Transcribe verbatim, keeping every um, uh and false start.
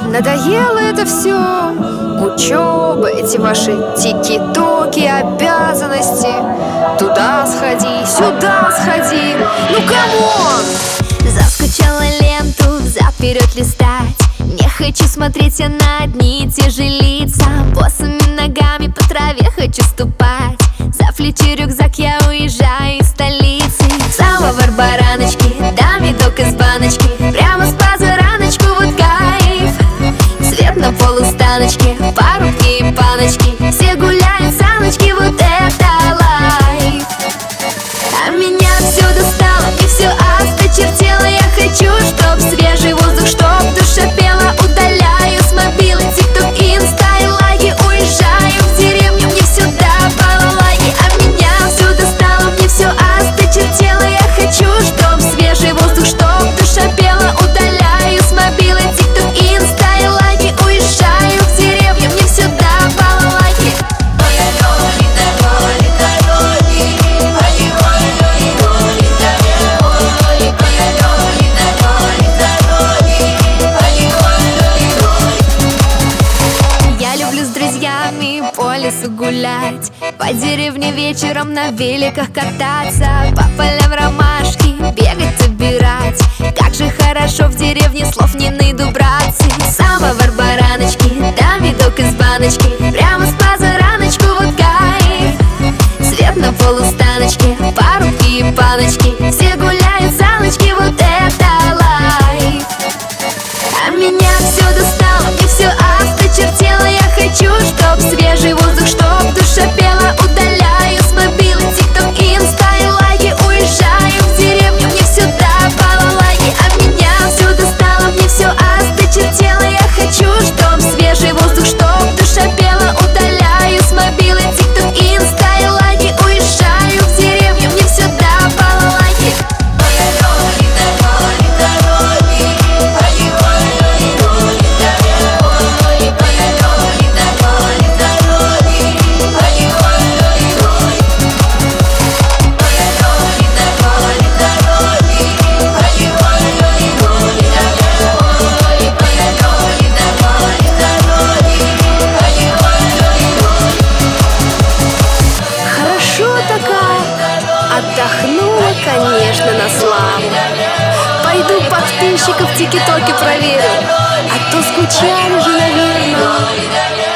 Надоело это все. Учеба, эти ваши тики-токи, обязанности. Туда сходи, сюда сходи. Ну камон! Заскучала ленту взад-вперед листать. Не хочу смотреть я на одни и те же лица. Босыми ногами по траве хочу ступать. За плечи рюкзак я уезжаю из столицы. Самовар бараночки, да медок из баночки. Прямо с позараночку, вот кайф. Свет на полустаночке, парубки и паночки. Все гуляют саночки, вот это лайф. А меня все достало, и все осточертело. Я хочу, чтоб свежий воздух, чтоб душа пела. Удаляю с мобилы тик-ток, инста и лайки. Уезжаю в деревню, мне все до балалайки. А меня все достало, мне все осточертело. Я хочу, чтоб свежий воздух, чтоб душа пела. Удаляю с мобилы тик-ток, инста и лайки. Уезжаю в деревню, мне все до балалайки. По лесу гулять, по деревне вечером на великах кататься, по полям ромашки бегать, собирать. Как же хорошо в деревне, слов не найду, братцы. Самовар бараночки, да медок из баночки. Прямо с позараночку, вот кайф. Свет на полустаночке, парубки и паночки. Все гуляют саночки, вот это лайф. А меня все достало, мне все осточертело. Я хочу, чтоб свежий воздух, чтоб душа пела. Удаляю с мобилы тик-ток, инста и лайки. Уезжаю в деревню, мне все до балалайки. А меня все достало, мне все осточертело. Я хочу, чтоб свежий воздух, чтоб душа пела. Удаляю с мобилы тик-ток, инста и лайки. Уезжаю в деревню, мне все до балалайки. Отдохнула, конечно, на славу. Пойду подписчиков тики-токи проверю, а то скучали же, наверное.